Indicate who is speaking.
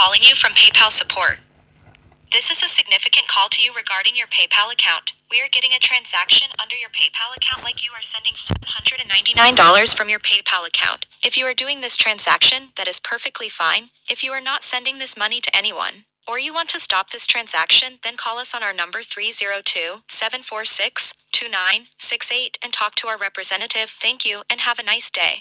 Speaker 1: calling you from PayPal support. This is a significant call to you regarding your PayPal account. We are getting a transaction under your PayPal account like you are sending $799 from your PayPal account. If you are doing this transaction, that is perfectly fine. If you are not sending this money to anyone, or you want to stop this transaction, then call us on our number 302-746-2968 and talk to our representative. Thank you and have a nice day.